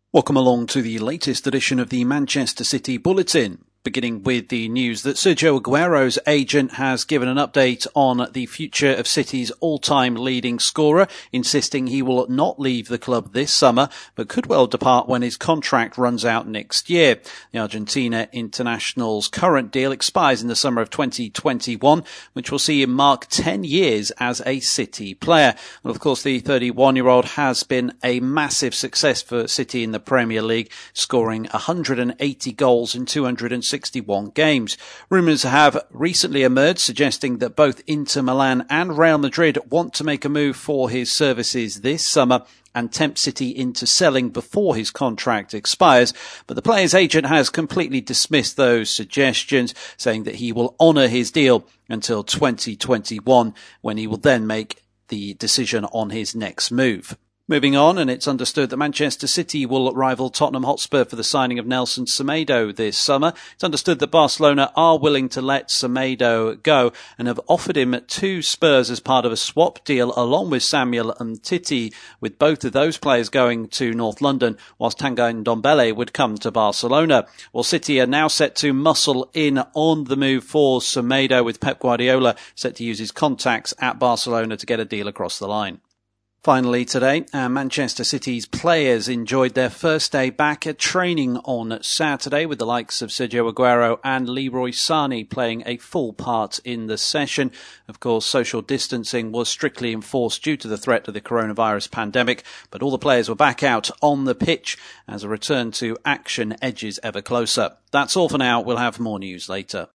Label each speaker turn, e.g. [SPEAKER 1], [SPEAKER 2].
[SPEAKER 1] Welcome along to the latest edition of the Manchester City Bulletin. Beginning with the news that Sergio Aguero's agent has given an update on the future of City's all-time leading scorer, insisting he will not leave the club this summer, but could well depart when his contract runs out next year. The Argentina international's current deal expires in the summer of 2021, which will see him mark 10 years as a City player. And of course, the 31-year-old has been a massive success for City in the Premier League, scoring 180 goals in 261 games. Rumours have recently emerged suggesting that both Inter Milan and Real Madrid want to make a move for his services this summer and tempt City into selling before his contract expires. But the player's agent has completely dismissed those suggestions, saying that he will honour his deal until 2021, when he will then make the decision on his next move. Moving on, and it's understood that Manchester City will rival Tottenham Hotspur for the signing of Nelson Semedo this summer. It's understood that Barcelona are willing to let Semedo go and have offered him to Spurs as part of a swap deal along with Samuel Umtiti, with both of those players going to North London, whilst Tanguy Ndombele would come to Barcelona. Well, City are now set to muscle in on the move for Semedo, with Pep Guardiola set to use his contacts at Barcelona to get a deal across the line. Finally today, Manchester City's players enjoyed their first day back at training on Saturday, with the likes of Sergio Aguero and Leroy Sané playing a full part in the session. Of course, social distancing was strictly enforced due to the threat of the coronavirus pandemic, but all the players were back out on the pitch as a return to action edges ever closer. That's all for now. We'll have more news later.